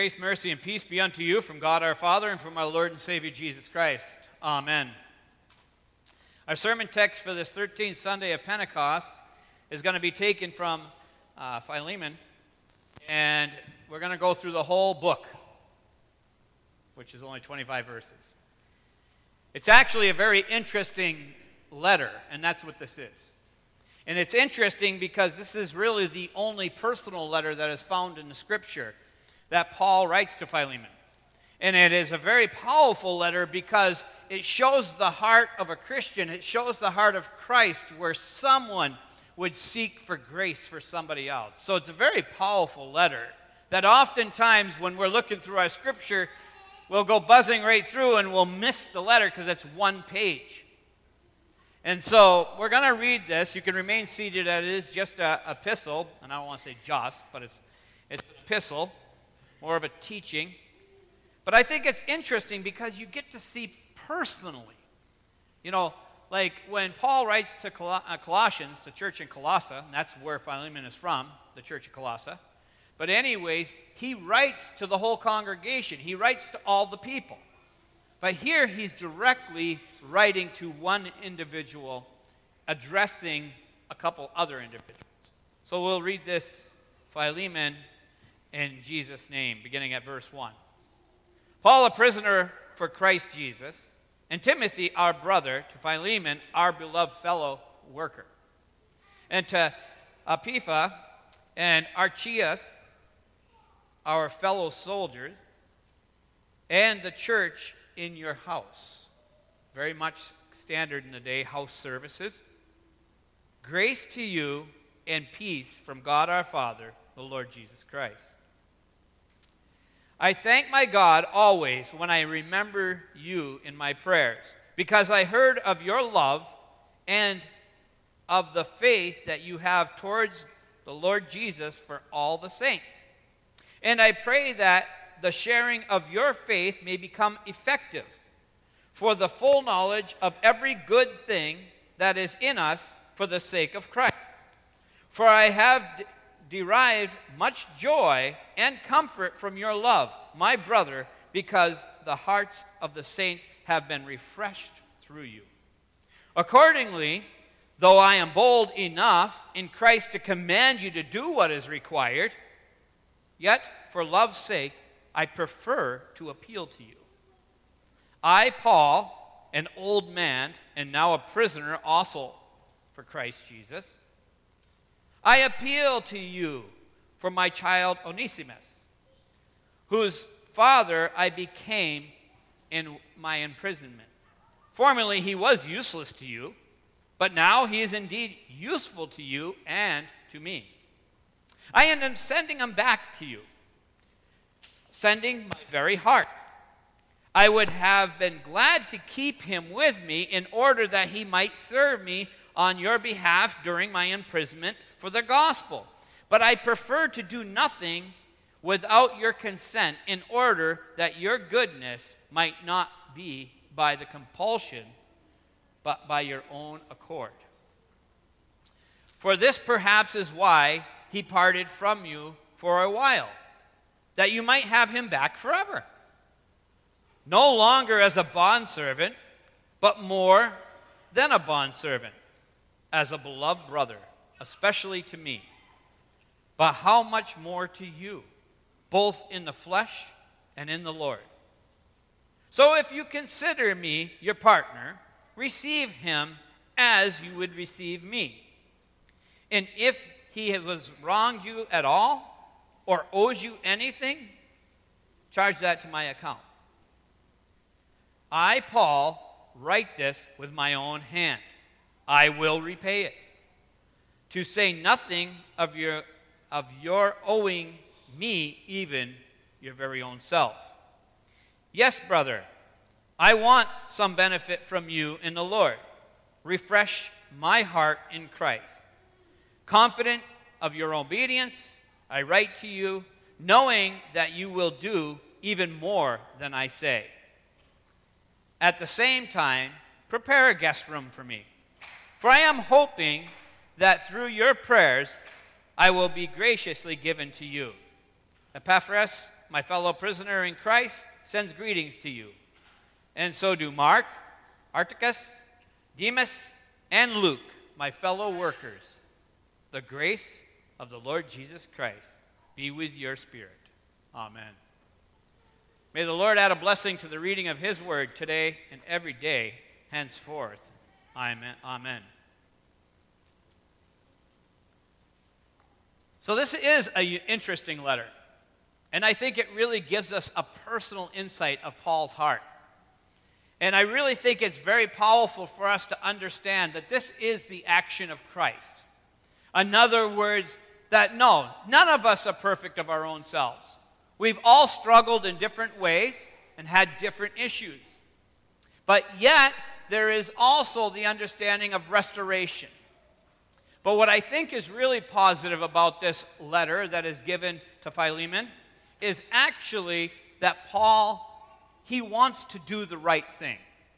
Grace, mercy, and peace be unto you from God our Father and from our Lord and Savior Jesus Christ. Amen. Our sermon text for this 13th Sunday of Pentecost is going to be taken from Philemon, and we're going to go through the whole book, which is only 25 verses. It's actually a very interesting letter, and that's what this is. And it's interesting because this is really the only personal letter that is found in the Scripture that Paul writes to Philemon. And it is a very powerful letter because it shows the heart of a Christian. It shows the heart of Christ where someone would seek for grace for somebody else. So it's a very powerful letter that oftentimes when we're looking through our Scripture, we'll go buzzing right through and we'll miss the letter because it's one page. And so we're going to read this. You can remain seated. It is just an epistle, and I don't want to say just, but it's an epistle, more of a teaching. But I think it's interesting because you get to see personally. You know, like when Paul writes to Colossians, the church in Colossae, and that's where Philemon is from, the church of Colossae. But anyways, he writes to the whole congregation. He writes to all the people. But here he's directly writing to one individual, addressing a couple other individuals. So we'll read this, Philemon, in Jesus' name, beginning at verse 1. Paul, a prisoner for Christ Jesus, and Timothy, our brother, to Philemon, our beloved fellow worker, and to Apphia and Archias, our fellow soldiers, and the church in your house. Very much standard in the day, house services. Grace to you and peace from God our Father, the Lord Jesus Christ. I thank my God always when I remember you in my prayers, because I heard of your love and of the faith that you have towards the Lord Jesus for all the saints. And I pray that the sharing of your faith may become effective for the full knowledge of every good thing that is in us for the sake of Christ. For I have derived much joy and comfort from your love, my brother, because the hearts of the saints have been refreshed through you. Accordingly, though I am bold enough in Christ to command you to do what is required, yet for love's sake I prefer to appeal to you. I, Paul, an old man, and now a prisoner also for Christ Jesus, I appeal to you for my child Onesimus, whose father I became in my imprisonment. Formerly he was useless to you, but now he is indeed useful to you and to me. I am sending him back to you, sending my very heart. I would have been glad to keep him with me in order that he might serve me on your behalf during my imprisonment for the gospel. But I prefer to do nothing without your consent in order that your goodness might not be by the compulsion, but by your own accord. For this perhaps is why he parted from you for a while, that you might have him back forever. No longer as a bondservant, but more than a bondservant, as a beloved brother, especially to me. But how much more to you, both in the flesh and in the Lord. So if you consider me your partner, receive him as you would receive me. And if he has wronged you at all, or owes you anything, charge that to my account. I, Paul, write this with my own hand. I will repay it. To say nothing of your owing me even your very own self. Yes, brother, I want some benefit from you in the Lord. Refresh my heart in Christ. Confident of your obedience, I write to you, knowing that you will do even more than I say. At the same time, prepare a guest room for me. For I am hoping that through your prayers I will be graciously given to you. Epaphras, my fellow prisoner in Christ, sends greetings to you. And so do Mark, Articus, Demas, and Luke, my fellow workers. The grace of the Lord Jesus Christ be with your spirit. Amen. May the Lord add a blessing to the reading of his word today and every day henceforth. Amen. Amen. So this is an interesting letter, and I think it really gives us a personal insight of Paul's heart. And I really think it's very powerful for us to understand that this is the action of Christ. In other words, that no, none of us are perfect of our own selves. We've all struggled in different ways and had different issues. But yet, there is also the understanding of restoration. But what I think is really positive about this letter that is given to Philemon is actually that Paul, he wants to do the right thing.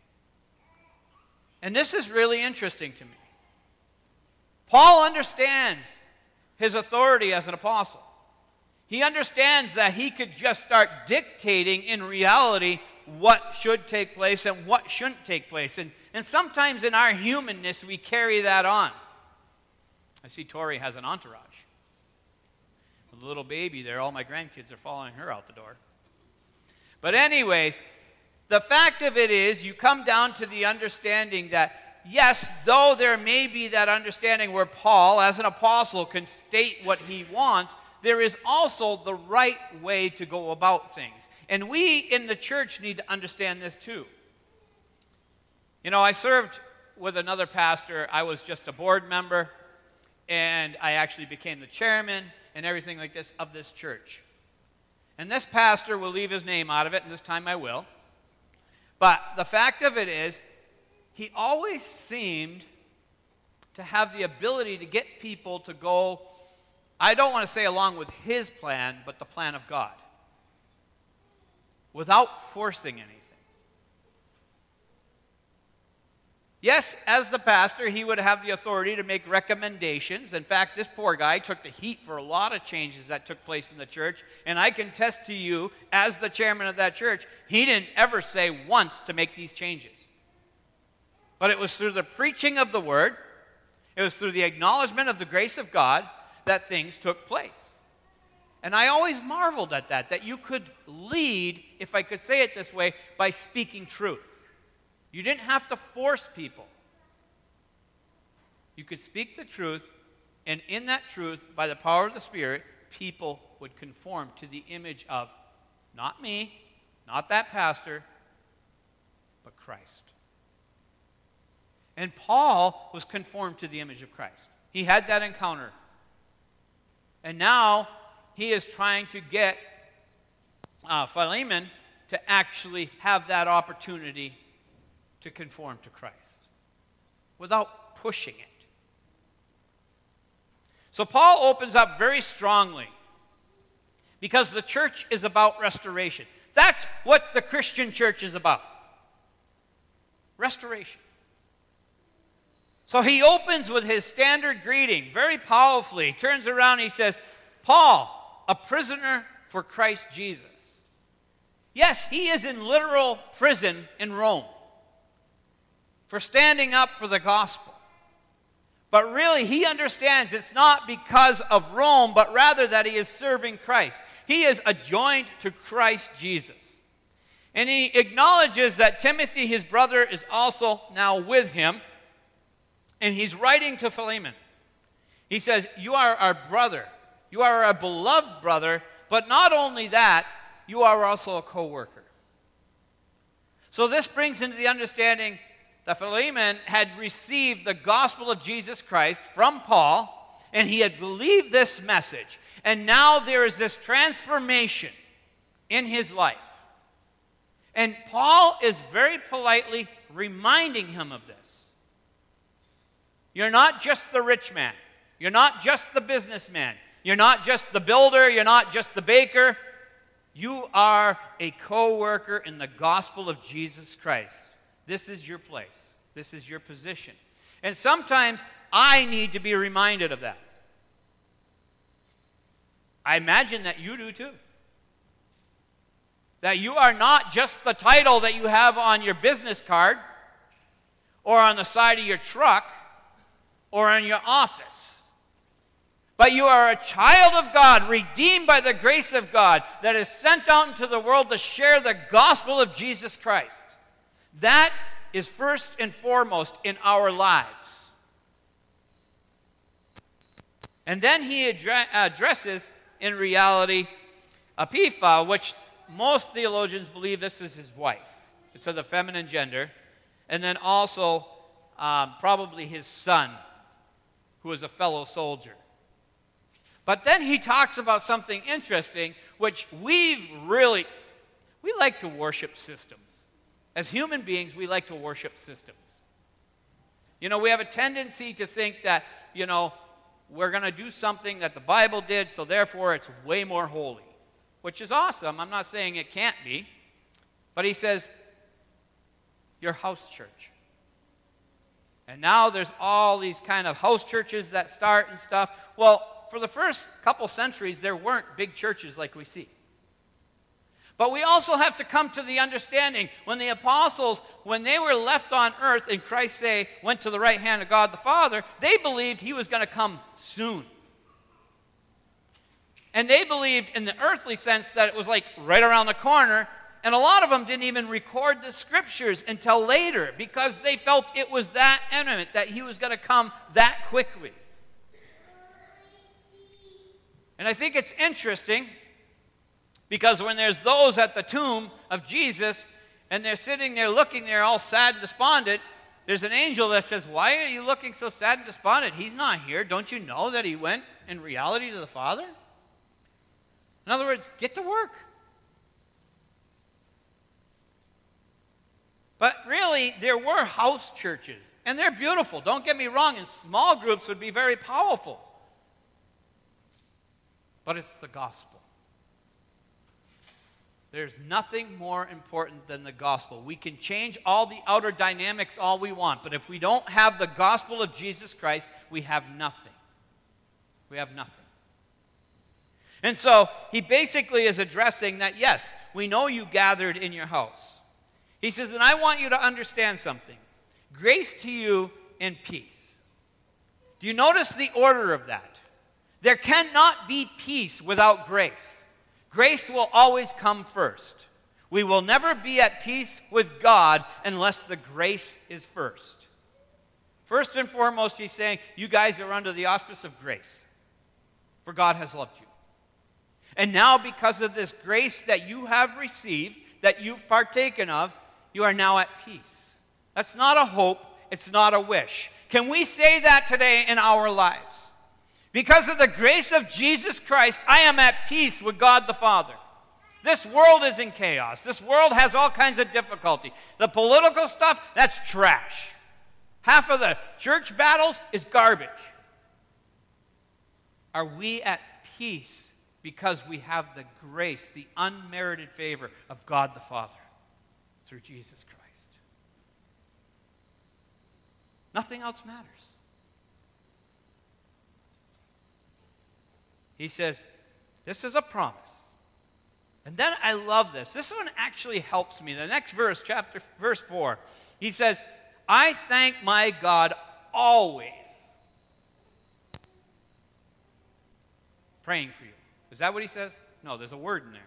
And this is really interesting to me. Paul understands his authority as an apostle. He understands that he could just start dictating in reality what should take place and what shouldn't take place. And sometimes in our humanness, we carry that on. I see Tori has an entourage. With a little baby there, all my grandkids are following her out the door. But anyways, the fact of it is, you come down to the understanding that, yes, though there may be that understanding where Paul, as an apostle, can state what he wants, there is also the right way to go about things. And we in the church need to understand this too. You know, I served with another pastor. I was just a board member. And I actually became the chairman and everything like this of this church. And this pastor will leave his name out of it, and this time I will. But the fact of it is, he always seemed to have the ability to get people to go, I don't want to say along with his plan, but the plan of God, without forcing anything. Yes, as the pastor, he would have the authority to make recommendations. In fact, this poor guy took the heat for a lot of changes that took place in the church. And I can attest to you, as the chairman of that church, he didn't ever say once to make these changes. But it was through the preaching of the word, it was through the acknowledgement of the grace of God that things took place. And I always marveled at that you could lead, if I could say it this way, by speaking truth. You didn't have to force people. You could speak the truth, and in that truth, by the power of the Spirit, people would conform to the image of not me, not that pastor, but Christ. And Paul was conformed to the image of Christ. He had that encounter. And now he is trying to get Philemon to actually have that opportunity to conform to Christ without pushing it. So Paul opens up very strongly because the church is about restoration. That's what the Christian church is about. Restoration. So he opens with his standard greeting very powerfully. He turns around and he says, Paul, a prisoner for Christ Jesus. Yes, he is in literal prison in Rome for standing up for the gospel. But really, he understands it's not because of Rome, but rather that he is serving Christ. He is adjoined to Christ Jesus. And he acknowledges that Timothy, his brother, is also now with him. And he's writing to Philemon. He says, you are our brother. You are our beloved brother. But not only that, you are also a co-worker. So this brings into the understanding that Philemon had received the gospel of Jesus Christ from Paul, and he had believed this message. And now there is this transformation in his life. And Paul is very politely reminding him of this. You're not just the rich man. You're not just the businessman. You're not just the builder. You're not just the baker. You are a co-worker in the gospel of Jesus Christ. This is your place. This is your position. And sometimes I need to be reminded of that. I imagine that you do too. That you are not just the title that you have on your business card or on the side of your truck or in your office. But you are a child of God, redeemed by the grace of God, that is sent out into the world to share the gospel of Jesus Christ. That is first and foremost in our lives. And then he addresses, in reality, Ephah, which most theologians believe this is his wife. It's of the feminine gender. And then also probably his son, who is a fellow soldier. But then he talks about something interesting, which we like to worship systems. As human beings, we like to worship systems. We have a tendency to think that, we're going to do something that the Bible did, so therefore it's way more holy, which is awesome. I'm not saying it can't be. But he says, your house church. And now there's all these kind of house churches that start and stuff. Well, for the first couple centuries, there weren't big churches like we see. But we also have to come to the understanding, when the apostles, when they were left on earth and Christ, went to the right hand of God the Father, they believed he was going to come soon. And they believed in the earthly sense that it was like right around the corner. And a lot of them didn't even record the scriptures until later because they felt it was that imminent, that he was going to come that quickly. And I think it's interesting because when there's those at the tomb of Jesus and they're sitting there looking there all sad and despondent, there's an angel that says, why are you looking so sad and despondent? He's not here. Don't you know that he went in reality to the Father? In other words, get to work. But really, there were house churches, and they're beautiful. Don't get me wrong, and small groups would be very powerful. But it's the gospel. There's nothing more important than the gospel. We can change all the outer dynamics all we want, but if we don't have the gospel of Jesus Christ, we have nothing. We have nothing. And so he basically is addressing that, yes, we know you gathered in your house. He says, and I want you to understand something. Grace to you and peace. Do you notice the order of that? There cannot be peace without grace. Grace will always come first. We will never be at peace with God unless the grace is first. First and foremost, he's saying, you guys are under the auspice of grace, for God has loved you. And now because of this grace that you have received, that you've partaken of, you are now at peace. That's not a hope, it's not a wish. Can we say that today in our lives? Because of the grace of Jesus Christ, I am at peace with God the Father. This world is in chaos. This world has all kinds of difficulty. The political stuff, that's trash. Half of the church battles is garbage. Are we at peace because we have the grace, the unmerited favor of God the Father through Jesus Christ? Nothing else matters. He says, this is a promise. And then I love this. This one actually helps me. The next verse, verse 4, he says, I thank my God always. Praying for you. Is that what he says? No, there's a word in there.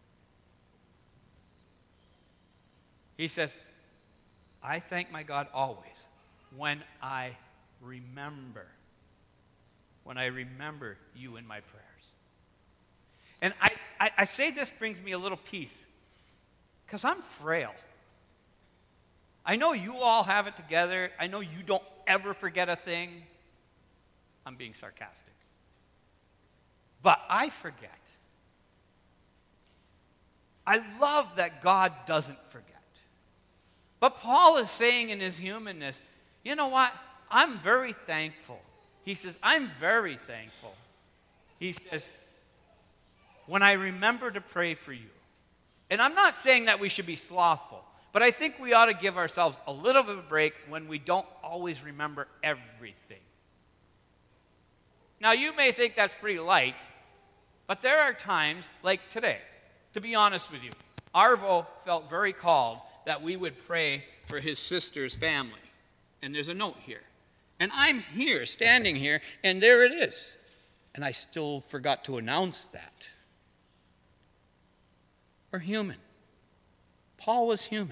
He says, I thank my God always when I remember. When I remember you in my prayers. And I say this brings me a little peace because I'm frail. I know you all have it together. I know you don't ever forget a thing. I'm being sarcastic. But I forget. I love that God doesn't forget. But Paul is saying in his humanness, you know what? I'm very thankful. He says, I'm very thankful. He says, when I remember to pray for you. And I'm not saying that we should be slothful, but I think we ought to give ourselves a little bit of a break when we don't always remember everything. Now, you may think that's pretty light, but there are times, like today, to be honest with you, Arvo felt very called that we would pray for his sister's family. And there's a note here. And I'm here, standing here, and there it is. And I still forgot to announce that. We're human. Paul was human.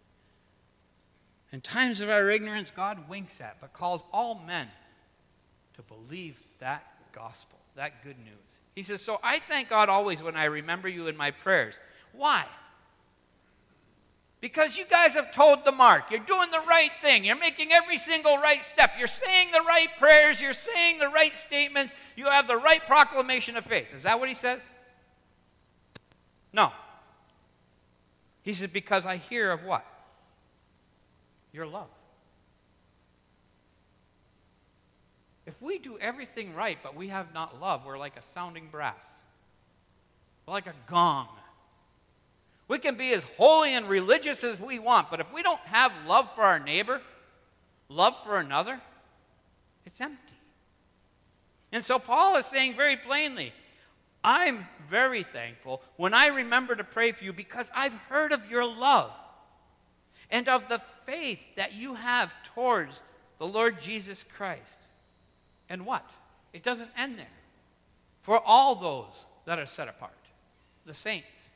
In times of our ignorance, God winks at, but calls all men to believe that gospel, that good news. He says, so I thank God always when I remember you in my prayers. Why? Because you guys have toed the mark. You're doing the right thing. You're making every single right step. You're saying the right prayers. You're saying the right statements. You have the right proclamation of faith. Is that what he says? No. He says, because I hear of what? Your love. If we do everything right, but we have not love, we're like a sounding brass. We're like a gong. We can be as holy and religious as we want, but if we don't have love for our neighbor, love for another, it's empty. And so Paul is saying very plainly, I'm very thankful when I remember to pray for you because I've heard of your love and of the faith that you have towards the Lord Jesus Christ. And what? It doesn't end there. For all those that are set apart, the saints.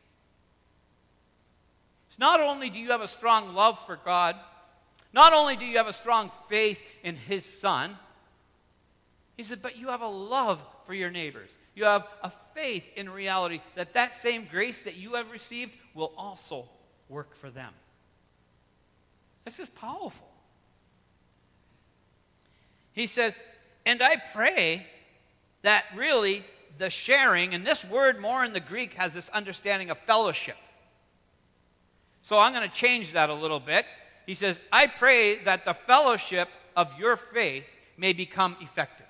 So not only do you have a strong love for God, not only do you have a strong faith in his Son, he said, but you have a love for your neighbors. You have a faith in reality that that same grace that you have received will also work for them. This is powerful. He says, and I pray that really the sharing, and this word more in the Greek has this understanding of fellowship. So I'm going to change that a little bit. He says, I pray that the fellowship of your faith may become effective.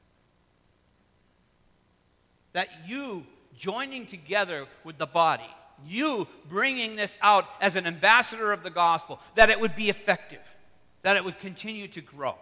That you joining together with the body, you bringing this out as an ambassador of the gospel, that it would be effective, that it would continue to grow.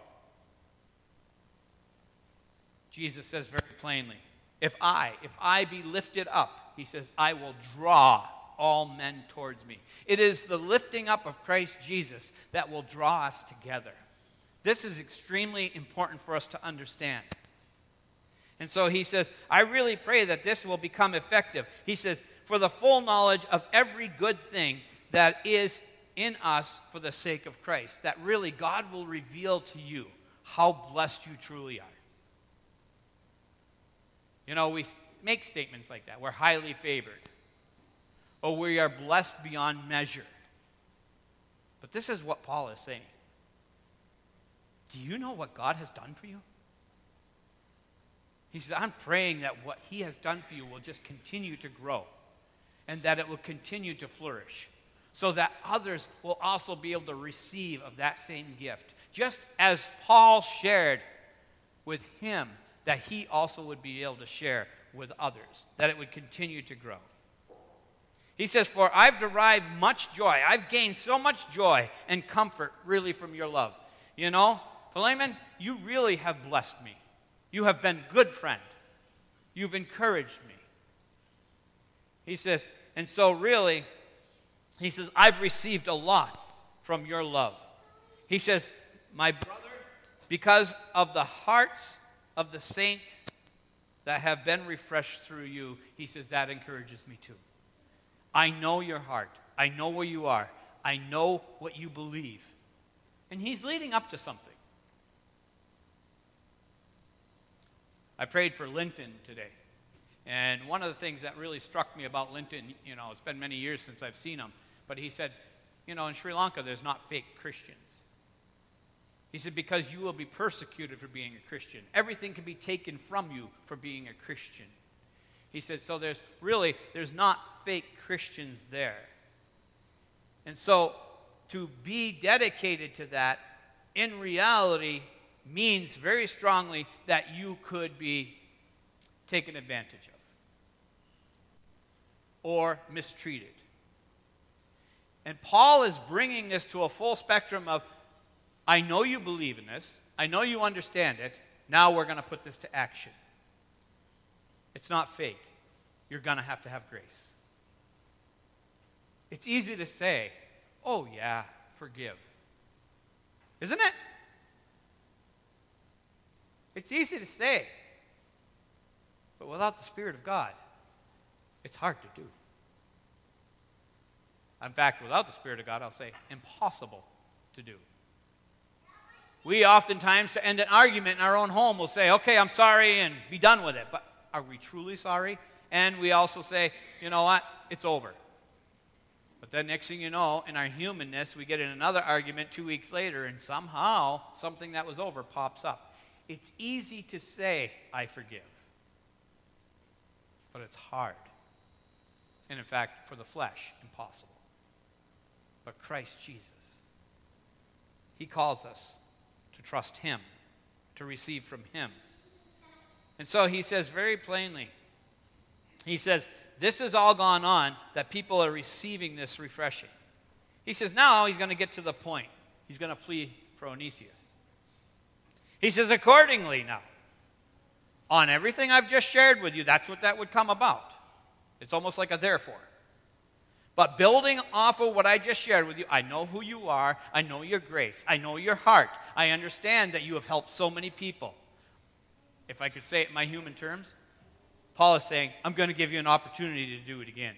Jesus says very plainly, if I be lifted up, he says, I will draw all men towards me. It is the lifting up of Christ Jesus that will draw us together. This is extremely important for us to understand. And so he says, I really pray that this will become effective. He says, for the full knowledge of every good thing that is in us for the sake of Christ. That really God will reveal to you how blessed you truly are. You know, we make statements like that. We're highly favored. Or we are blessed beyond measure. But this is what Paul is saying. Do you know what God has done for you? He says, I'm praying that what he has done for you will just continue to grow and that it will continue to flourish so that others will also be able to receive of that same gift. Just as Paul shared with him, that he also would be able to share with others, that it would continue to grow. He says, for I've derived much joy. I've gained so much joy and comfort really from your love. You know, Philemon, you really have blessed me. You have been a good friend. You've encouraged me. He says, and so really, he says, I've received a lot from your love. He says, my brother, because of the hearts of the saints that have been refreshed through you, he says, that encourages me too. I know your heart. I know where you are. I know what you believe. And he's leading up to something. I prayed for Linton today. And one of the things that really struck me about Linton, you know, it's been many years since I've seen him, but he said, you know, in Sri Lanka, there's not fake Christians. He said, because you will be persecuted for being a Christian. Everything can be taken from you for being a Christian. He said, so there's not fake Christians there. And so to be dedicated to that, in reality, means very strongly that you could be taken advantage of or mistreated. And Paul is bringing this to a full spectrum of, I know you believe in this. I know you understand it. Now we're going to put this to action. It's not fake. You're going to have grace. It's easy to say, oh yeah, forgive. Isn't it? It's easy to say. But without the Spirit of God, it's hard to do. In fact, without the Spirit of God, I'll say impossible to do. We oftentimes, to end an argument in our own home, will say, okay, I'm sorry, and be done with it. But are we truly sorry? And we also say, you know what, it's over. But then next thing you know, in our humanness, we get in another argument 2 weeks later, and somehow something that was over pops up. It's easy to say, I forgive. But it's hard. And in fact, for the flesh, impossible. But Christ Jesus, he calls us to trust him, to receive from him. And so he says very plainly, he says, this has all gone on that people are receiving this refreshing. He says now he's going to get to the point. He's going to plead for Onesimus. He says, accordingly now, on everything I've just shared with you, that's what that would come about. It's almost like a therefore. But building off of what I just shared with you, I know who you are. I know your grace. I know your heart. I understand that you have helped so many people. If I could say it in my human terms, Paul is saying, I'm going to give you an opportunity to do it again.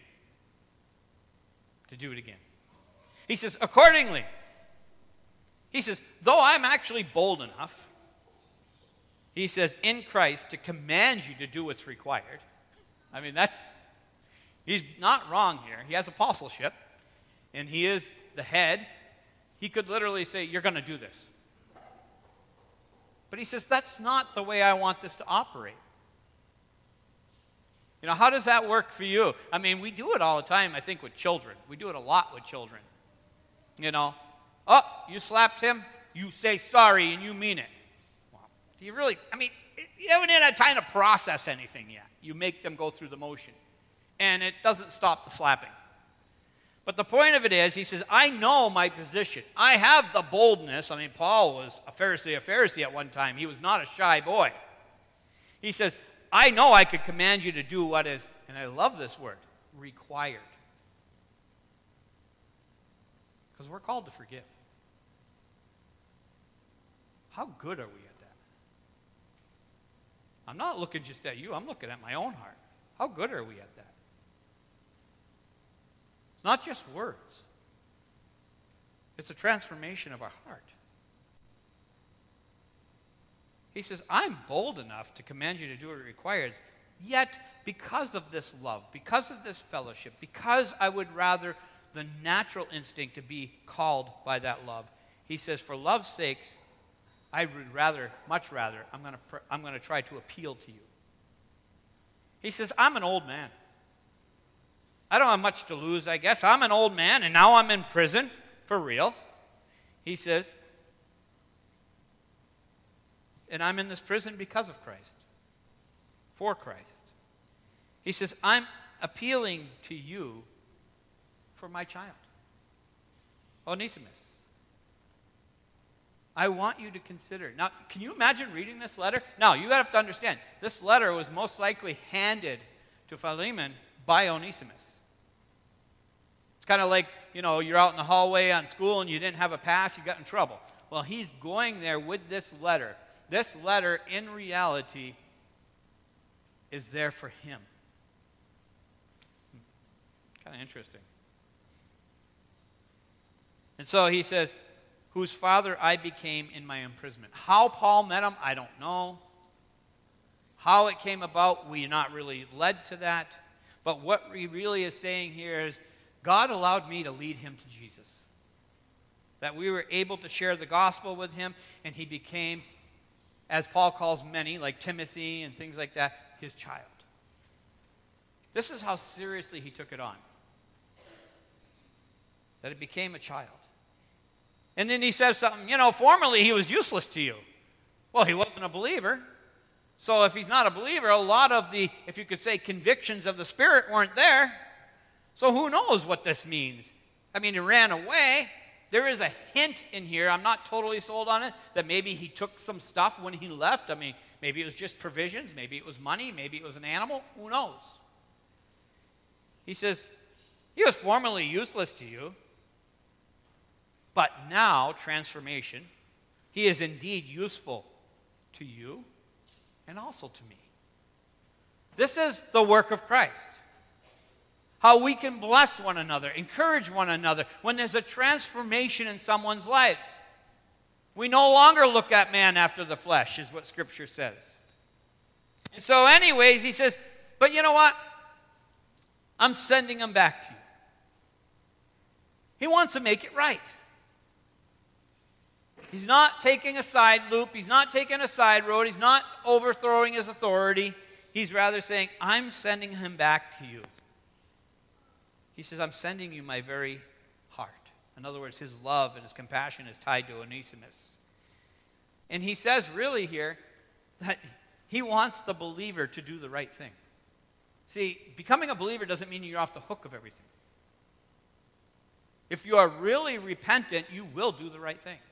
To do it again. He says, accordingly, he says, though I'm actually bold enough, he says, in Christ, to command you to do what's required. I mean, he's not wrong here. He has apostleship, and he is the head. He could literally say, you're going to do this. But he says, that's not the way I want this to operate. You know, how does that work for you? I mean, we do it all the time, I think, with children. We do it a lot with children. You know, oh, you slapped him, you say sorry, and you mean it. Well, do you really, I mean, you haven't had time to process anything yet. You make them go through the motion. And it doesn't stop the slapping. But the point of it is, he says, I know my position. I have the boldness. I mean, Paul was a Pharisee at one time. He was not a shy boy. He says, I know I could command you to do what is, and I love this word, required. Because we're called to forgive. How good are we at that? I'm not looking just at you. I'm looking at my own heart. How good are we at that? It's not just words. It's a transformation of our heart. He says, I'm bold enough to command you to do what it requires, yet because of this love, because of this fellowship, because I would rather the natural instinct to be called by that love, he says, for love's sakes, I would rather, much rather, I'm going to try to appeal to you. He says, I'm an old man. I don't have much to lose, I guess. I'm an old man, and now I'm in prison, for real. He says, and I'm in this prison because of Christ, for Christ. He says, I'm appealing to you for my child, Onesimus. I want you to consider. Now, can you imagine reading this letter? Now, you have to understand, this letter was most likely handed to Philemon by Onesimus. It's kind of like, you know, you're out in the hallway on school and you didn't have a pass, you got in trouble. Well, he's going there with this letter. This letter, in reality, is there for him. Kind of interesting. And so he says, whose father I became in my imprisonment. How Paul met him, I don't know. How it came about, we're not really led to that. But what he really is saying here is, God allowed me to lead him to Jesus. That we were able to share the gospel with him, and he became, as Paul calls many, like Timothy and things like that, his child. This is how seriously he took it on. That it became a child. And then he says something, you know, formerly he was useless to you. Well, he wasn't a believer. So if he's not a believer, a lot of the, if you could say, convictions of the Spirit weren't there. So who knows what this means? I mean, he ran away. There is a hint in here, I'm not totally sold on it, that maybe he took some stuff when he left. I mean, maybe it was just provisions, maybe it was money, maybe it was an animal, who knows? He says, He was formerly useless to you, but now, transformation, he is indeed useful to you and also to me. This is the work of Christ. How we can bless one another, encourage one another when there's a transformation in someone's life. We no longer look at man after the flesh, is what Scripture says. And so anyways, he says, but you know what? I'm sending him back to you. He wants to make it right. He's not taking a side loop. He's not taking a side road. He's not overthrowing his authority. He's rather saying, I'm sending him back to you. He says, I'm sending you my very heart. In other words, his love and his compassion is tied to Onesimus. And he says really here that he wants the believer to do the right thing. See, becoming a believer doesn't mean you're off the hook of everything. If you are really repentant, you will do the right thing.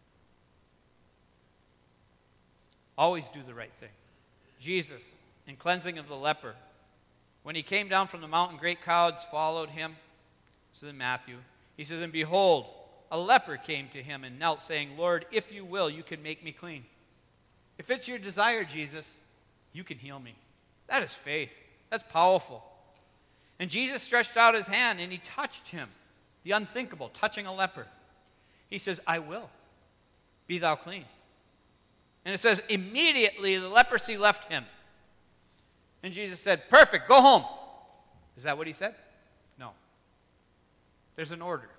Always do the right thing. Jesus, in cleansing of the leper, when he came down from the mountain, great crowds followed him. This is in Matthew. He says, and behold, a leper came to him and knelt, saying, Lord, if you will, you can make me clean. If it's your desire, Jesus, you can heal me. That is faith. That's powerful. And Jesus stretched out his hand and he touched him, the unthinkable, touching a leper. He says, I will. Be thou clean. And it says, immediately the leprosy left him. And Jesus said, perfect, go home. Is that what he said? No. There's an order.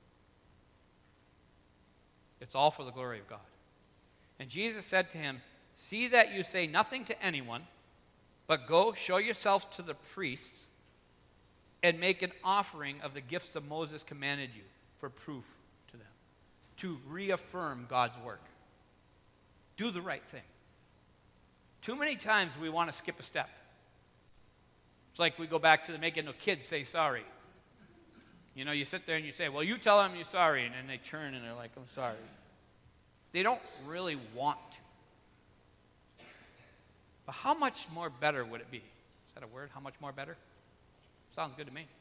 It's all for the glory of God. And Jesus said to him, see that you say nothing to anyone, but go show yourself to the priests and make an offering of the gifts that Moses commanded you for proof to them, to reaffirm God's work. Do the right thing. Too many times we want to skip a step. It's like we go back to the making the kids say sorry. You know, you sit there and you say, well, you tell them you're sorry, and then they turn and they're like, I'm sorry. They don't really want to. But how much more better would it be? Is that a word? How much more better? Sounds good to me.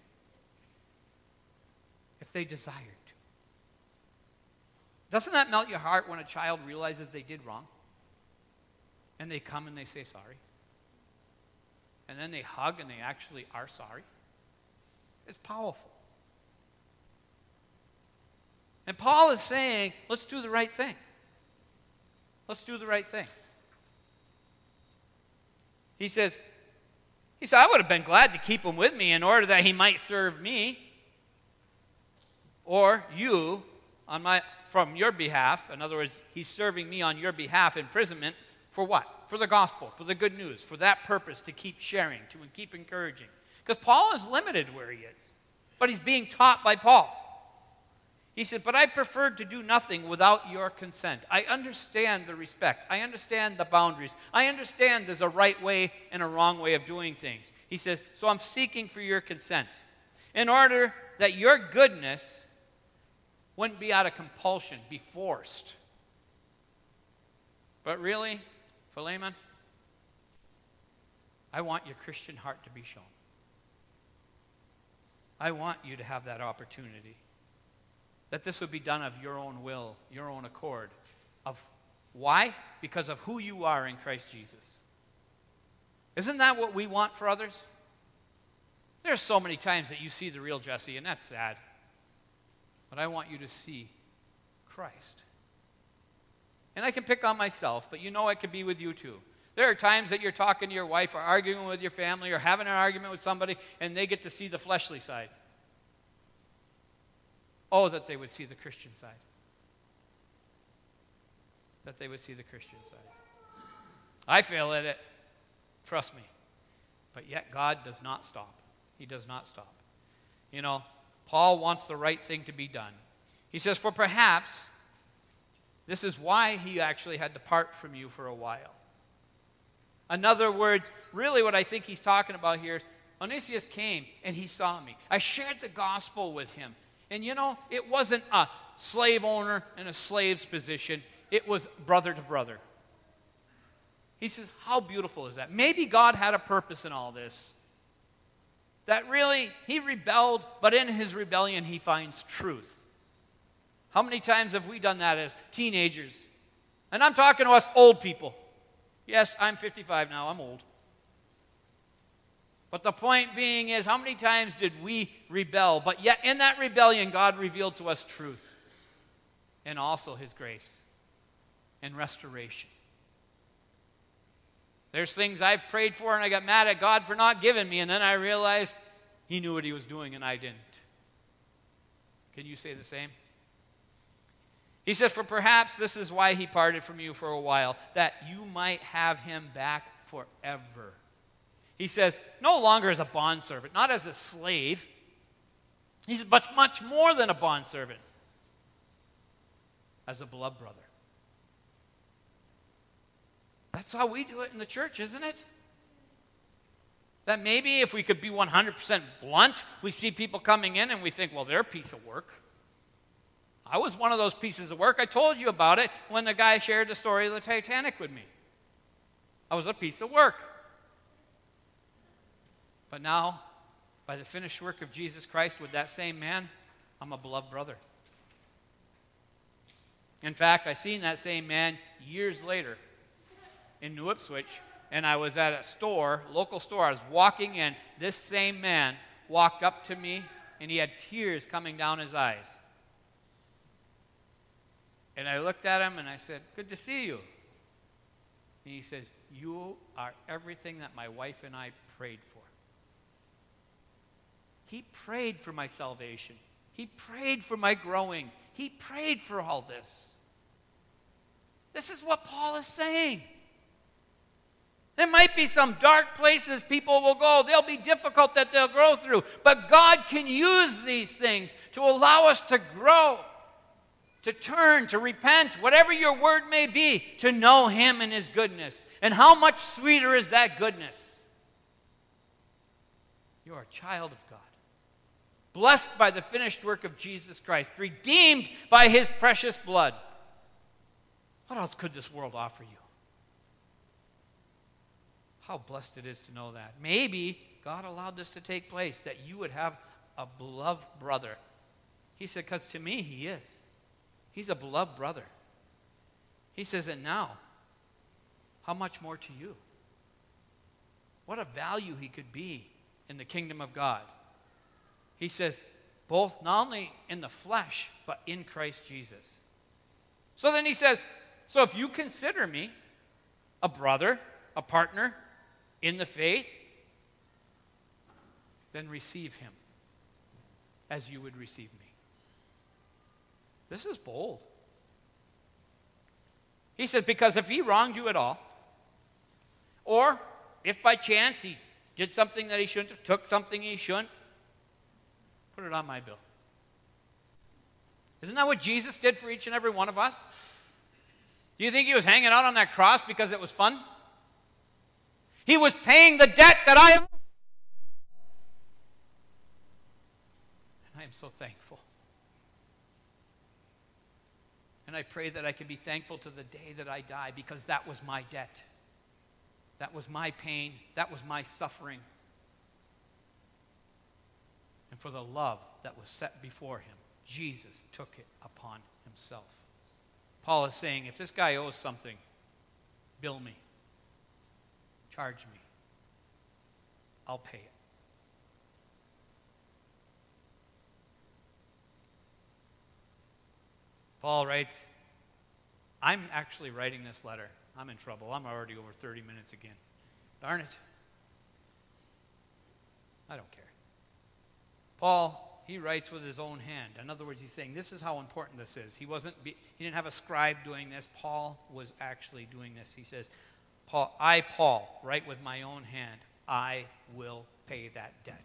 If they desired to. Doesn't that melt your heart when a child realizes they did wrong? And they come and they say sorry? And then they hug and they actually are sorry? It's powerful. And Paul is saying, let's do the right thing. Let's do the right thing. He says, I would have been glad to keep him with me in order that he might serve me or you from your behalf. In other words, he's serving me on your behalf, imprisonment, for what? For the gospel, for the good news, for that purpose, to keep sharing, to keep encouraging. Because Paul is limited where he is, but he's being taught by Paul. He said, but I preferred to do nothing without your consent. I understand the respect. I understand the boundaries. I understand there's a right way and a wrong way of doing things. He says, so I'm seeking for your consent in order that your goodness wouldn't be out of compulsion, be forced. But really, Philemon, I want your Christian heart to be shown. I want you to have that opportunity. That this would be done of your own will, your own accord. Of why? Because of who you are in Christ Jesus. Isn't that what we want for others? There's so many times that you see the real Jesse, and that's sad. But I want you to see Christ. And I can pick on myself, but you know I could be with you too. There are times that you're talking to your wife or arguing with your family or having an argument with somebody, and they get to see the fleshly side. Oh, that they would see the Christian side. That they would see the Christian side. I fail at it. Trust me. But yet God does not stop. He does not stop. You know, Paul wants the right thing to be done. He says, for perhaps this is why he actually had to part from you for a while. In other words, really what I think he's talking about here is Onesimus came and he saw me. I shared the gospel with him. And you know, it wasn't a slave owner in a slave's position. It was brother to brother. He says, how beautiful is that? Maybe God had a purpose in all this. that really he rebelled, but in his rebellion he finds truth. How many times have we done that as teenagers? And I'm talking to us old people. Yes, I'm 55 now, I'm old. But the point being is, how many times did we rebel? But yet in that rebellion, God revealed to us truth and also his grace and restoration. There's things I've prayed for and I got mad at God for not giving me, and then I realized he knew what he was doing and I didn't. Can you say the same? He says, for perhaps this is why he parted from you for a while, that you might have him back forever. He says, no longer as a bondservant, not as a slave. He says, but much more than a bondservant, as a beloved brother. That's how we do it in the church, isn't it? That maybe if we could be 100% blunt, we see people coming in and we think, well, they're a piece of work. I was one of those pieces of work. I told you about it when the guy shared the story of the Titanic with me. I was a piece of work. But now, by the finished work of Jesus Christ with that same man, I'm a beloved brother. In fact, I seen that same man years later in New Ipswich, and I was at a store, local store. I was walking in. This same man walked up to me, and he had tears coming down his eyes. And I looked at him, and I said, good to see you. And he says, you are everything that my wife and I prayed for. He prayed for my salvation. He prayed for my growing. He prayed for all this. This is what Paul is saying. There might be some dark places people will go. They'll be difficult that they'll grow through. But God can use these things to allow us to grow, to turn, to repent, whatever your word may be, to know him and his goodness. And how much sweeter is that goodness? You are a child of God, blessed by the finished work of Jesus Christ, redeemed by his precious blood. What else could this world offer you? How blessed it is to know that. Maybe God allowed this to take place, that you would have a beloved brother. He said, because to me he is. He's a beloved brother. He says, and now, how much more to you? What a value he could be in the kingdom of God. He says, both not only in the flesh, but in Christ Jesus. So then he says, so if you consider me a brother, a partner in the faith, then receive him as you would receive me. This is bold. He says, because if he wronged you at all, or if by chance he did something that he shouldn't have, took something he shouldn't, put it on my bill. Isn't that what Jesus did for each and every one of us? Do you think he was hanging out on that cross because it was fun? He was paying the debt that I am. And I am so thankful. And I pray that I can be thankful to the day that I die, because that was my debt. That was my pain. That was my suffering. And for the love that was set before him, Jesus took it upon himself. Paul is saying, if this guy owes something, bill me. Charge me. I'll pay it. Paul writes, I'm actually writing this letter. I'm in trouble. I'm already over 30 minutes again. Darn it. I don't care. Paul, he writes with his own hand. In other words, he's saying this is how important this is. He didn't have a scribe doing this. Paul was actually doing this. He says, Paul, write with my own hand, I will pay that debt.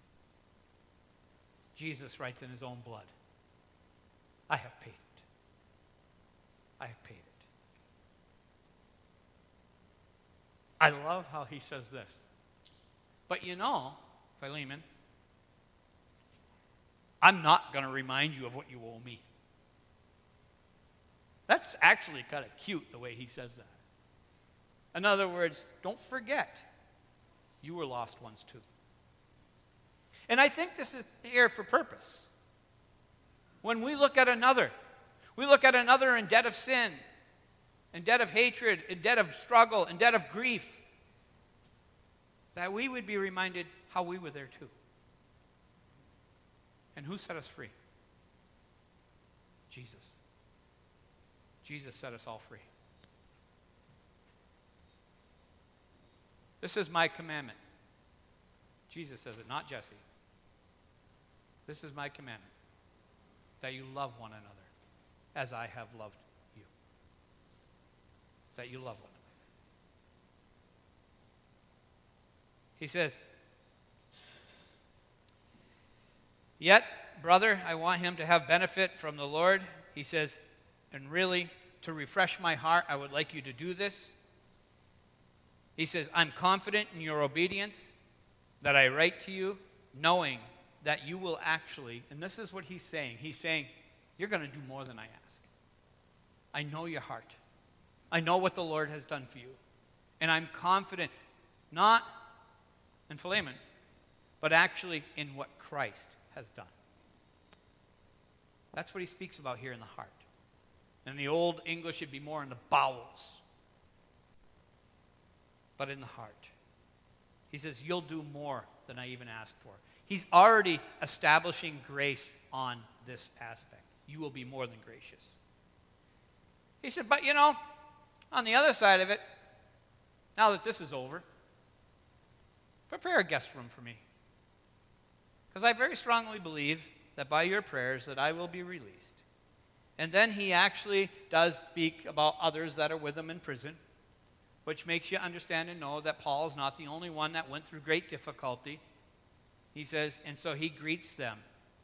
Jesus writes in his own blood, I have paid it. I have paid it. I love how he says this. But you know, Philemon, I'm not going to remind you of what you owe me. That's actually kind of cute the way he says that. In other words, don't forget, you were lost ones too. And I think this is here for purpose. When we look at another in debt of sin, in debt of hatred, in debt of struggle, in debt of grief, that we would be reminded how we were there too. And who set us free? Jesus. Jesus set us all free. This is my commandment. Jesus says it, not Jesse. This is my commandment, that you love one another as I have loved you. That you love one another. He says, yet, brother, I want him to have benefit from the Lord. He says, and really, to refresh my heart, I would like you to do this. He says, I'm confident in your obedience that I write to you, knowing that you will actually, and this is what he's saying. He's saying, you're going to do more than I ask. I know your heart. I know what the Lord has done for you. And I'm confident, not in Philemon, but actually in what Christ has done. That's what he speaks about here in the heart. In the old English, it'd be more in the bowels. But in the heart. He says, you'll do more than I even ask for. He's already establishing grace on this aspect. You will be more than gracious. He said, but on the other side of it, now that this is over, prepare a guest room for me. Because I very strongly believe that by your prayers that I will be released. And then he actually does speak about others that are with him in prison, which makes you understand and know that Paul is not the only one that went through great difficulty. He says, and so he greets them.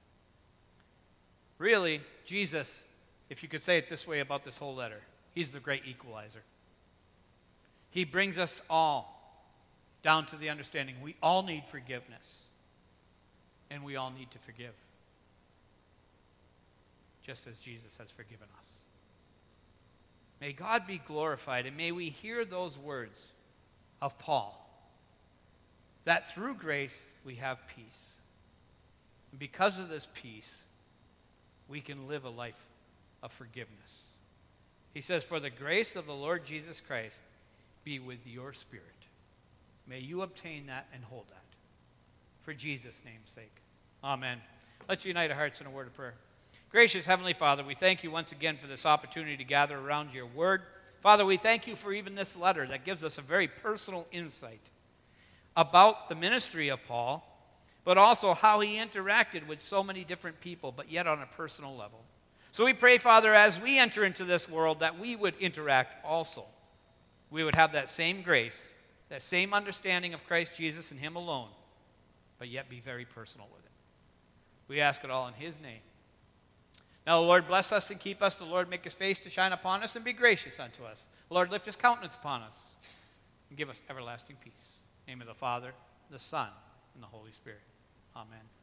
Really, Jesus, if you could say it this way about this whole letter, he's the great equalizer. He brings us all down to the understanding we all need forgiveness, and we all need to forgive, just as Jesus has forgiven us. May God be glorified, and may we hear those words of Paul, that through grace we have peace. And because of this peace, we can live a life of forgiveness. He says, for the grace of the Lord Jesus Christ be with your spirit. May you obtain that and hold that. For Jesus' name's sake. Amen. Let's unite our hearts in a word of prayer. Gracious Heavenly Father, we thank you once again for this opportunity to gather around your word. Father, we thank you for even this letter that gives us a very personal insight about the ministry of Paul, but also how he interacted with so many different people, but yet on a personal level. So we pray, Father, as we enter into this world, that we would interact also. We would have that same grace, that same understanding of Christ Jesus and him alone, but yet be very personal with him. We ask it all in his name. Now, the Lord bless us and keep us. The Lord make his face to shine upon us and be gracious unto us. The Lord lift his countenance upon us and give us everlasting peace. In the name of the Father, the Son, and the Holy Spirit. Amen.